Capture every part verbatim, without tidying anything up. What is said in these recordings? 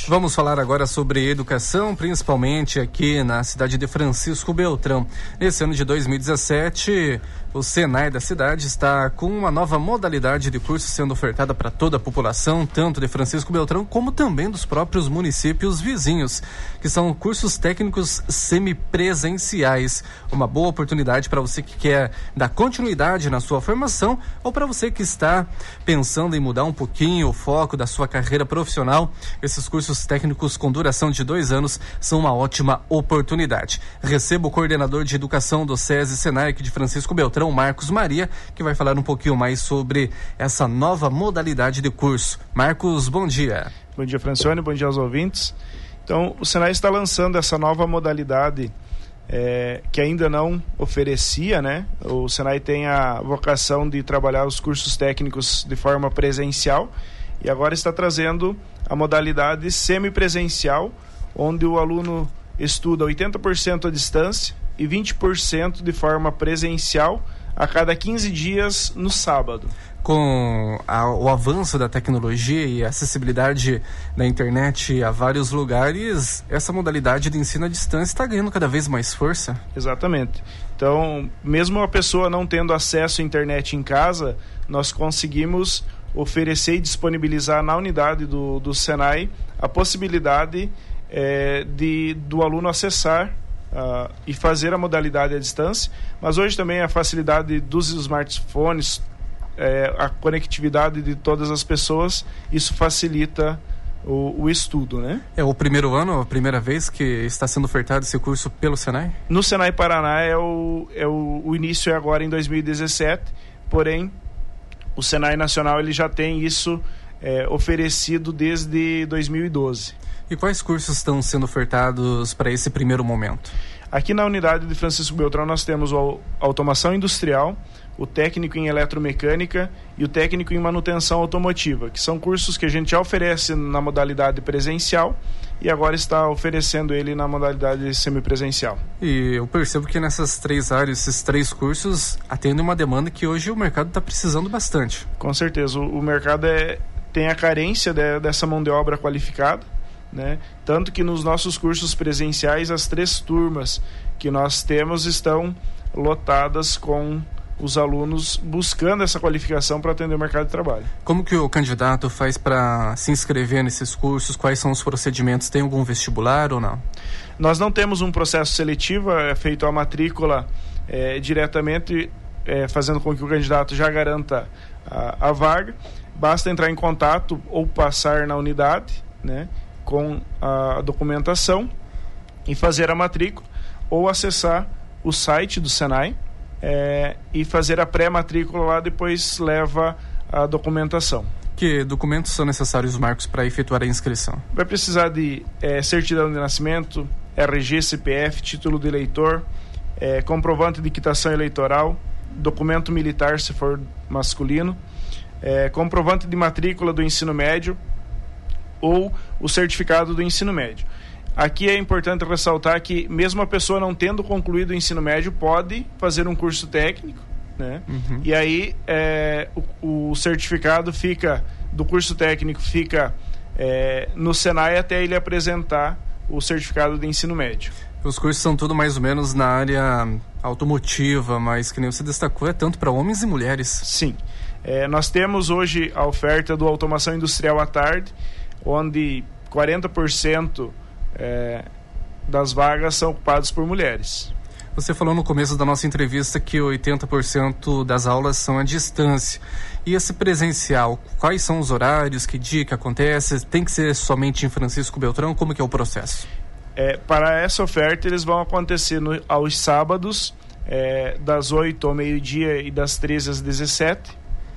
Vamos falar agora sobre educação, principalmente aqui na cidade de Francisco Beltrão. Nesse ano de dois mil e dezessete, o Senai da cidade está com uma nova modalidade de curso sendo ofertada para toda a população, tanto de Francisco Beltrão como também dos próprios municípios vizinhos, que são cursos técnicos semipresenciais. Uma boa oportunidade para você que quer dar continuidade na sua formação ou para você que está pensando em mudar um pouquinho o foco da sua carreira profissional. Esses cursos técnicos com duração de dois anos são uma ótima oportunidade. Recebo o coordenador de educação do SESI Senai aqui de Francisco Beltrão, Marcos Maria, que vai falar um pouquinho mais sobre essa nova modalidade de curso. Marcos, bom dia. Bom dia, Francione, bom dia aos ouvintes. Então, o Senai está lançando essa nova modalidade é, que ainda não oferecia, né? O Senai tem a vocação de trabalhar os cursos técnicos de forma presencial e agora está trazendo a modalidade semipresencial, onde o aluno estuda oitenta por cento à distância e vinte por cento de forma presencial a cada quinze dias no sábado. Com a, o avanço da tecnologia e a acessibilidade da internet a vários lugares, essa modalidade de ensino à distância está ganhando cada vez mais força? Exatamente. Então, mesmo a pessoa não tendo acesso à internet em casa, nós conseguimos oferecer e disponibilizar na unidade do, do Senai a possibilidade é, de, do aluno acessar uh, e fazer a modalidade à distância, mas hoje também a facilidade dos smartphones, é, a conectividade de todas as pessoas, isso facilita o, o estudo, né? É o primeiro ano, a primeira vez que está sendo ofertado esse curso pelo Senai? No Senai Paraná é o, é o, o início é agora em dois mil e dezessete, porém o Senai Nacional ele já tem isso é, oferecido desde dois mil e doze. E quais cursos estão sendo ofertados para esse primeiro momento? Aqui na unidade de Francisco Beltrão nós temos a automação industrial, o técnico em eletromecânica e o técnico em manutenção automotiva, que são cursos que a gente já oferece na modalidade presencial e agora está oferecendo ele na modalidade semipresencial. E eu percebo que nessas três áreas, esses três cursos atendem uma demanda que hoje o mercado está precisando bastante. Com certeza, o, o mercado é, tem a carência de, dessa mão de obra qualificada, né? Tanto que nos nossos cursos presenciais as três turmas que nós temos estão lotadas com os alunos buscando essa qualificação para atender o mercado de trabalho. Como que o candidato faz para se inscrever nesses cursos? Quais são os procedimentos? Tem algum vestibular ou não? Nós não temos um processo seletivo, é feito a matrícula é, diretamente, é, fazendo com que o candidato já garanta a, a vaga. Basta entrar em contato ou passar na unidade, né, com a documentação e fazer a matrícula ou acessar o site do Senai É, e fazer a pré-matrícula lá, depois leva a documentação. Que documentos são necessários, Marcos, para efetuar a inscrição? Vai precisar de é, certidão de nascimento, R G, C P F, título de eleitor, é, comprovante de quitação eleitoral, documento militar se for masculino, é, comprovante de matrícula do ensino médio ou o certificado do ensino médio. Aqui é importante ressaltar que mesmo a pessoa não tendo concluído o ensino médio pode fazer um curso técnico, né? Uhum. E aí é, o, o certificado fica do curso técnico fica é, no Senai até ele apresentar o certificado de ensino médio. Os cursos são tudo mais ou menos na área automotiva, mas que nem você destacou, é tanto para homens e mulheres. Sim. É, nós temos hoje a oferta do automação industrial à tarde, onde quarenta por cento É, das vagas são ocupadas por mulheres. Você falou no começo da nossa entrevista que oitenta por cento das aulas são à distância. E esse presencial, quais são os horários, que dia que acontece? Tem que ser somente em Francisco Beltrão? Como que é o processo? É, para essa oferta, eles vão acontecer no, aos sábados, é, das oito ao meio-dia e das treze às dezessete,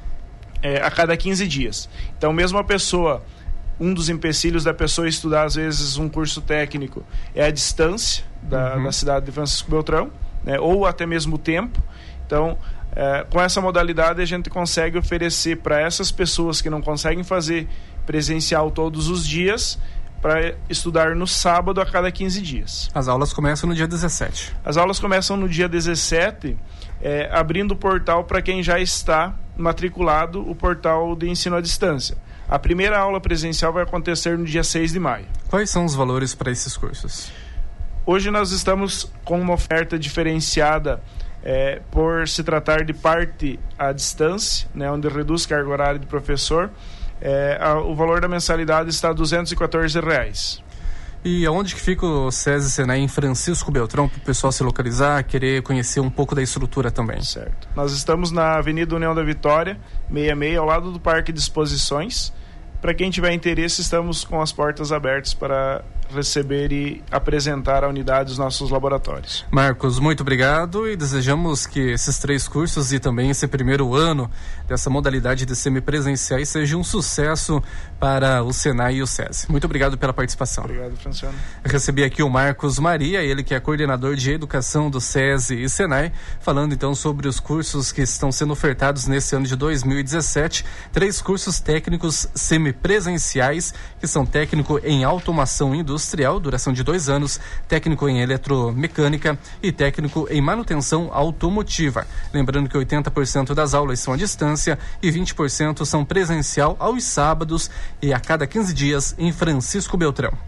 é, a cada quinze dias. Então, mesmo a pessoa... Um dos empecilhos da pessoa estudar, às vezes, um curso técnico é a distância da, uhum. da cidade de Francisco Beltrão, né, ou até mesmo o tempo. Então, é, com essa modalidade, a gente consegue oferecer para essas pessoas que não conseguem fazer presencial todos os dias, para estudar no sábado a cada quinze dias. As aulas começam no dia dezessete. As aulas começam no dia dezessete, é, abrindo o portal para quem já está matriculado, o portal de ensino à distância. A primeira aula presencial vai acontecer no dia seis de maio. Quais são os valores para esses cursos? Hoje nós estamos com uma oferta diferenciada é, por se tratar de parte à distância, né, onde reduz carga horária do professor. É, a, o valor da mensalidade está a duzentos e quatorze reais. E aonde que fica o SESI Senai em Francisco Beltrão, para o pessoal se localizar, querer conhecer um pouco da estrutura também? Certo. Nós estamos na Avenida União da Vitória, sessenta e seis, ao lado do Parque de Exposições. Para quem tiver interesse, estamos com as portas abertas para receber e apresentar a unidade dos nossos laboratórios. Marcos, muito obrigado e desejamos que esses três cursos e também esse primeiro ano dessa modalidade de semipresenciais seja um sucesso para o Senai e o SESI. Muito obrigado pela participação. Obrigado, Franciano. Eu recebi aqui o Marcos Maria, ele que é coordenador de educação do SESI e Senai, falando então sobre os cursos que estão sendo ofertados nesse ano de dois mil e dezessete, três cursos técnicos semipresenciais, que são técnico em automação industrial, industrial, duração de dois anos, técnico em eletromecânica e técnico em manutenção automotiva. Lembrando que oitenta por cento das aulas são à distância e vinte por cento são presencial aos sábados e a cada quinze dias em Francisco Beltrão.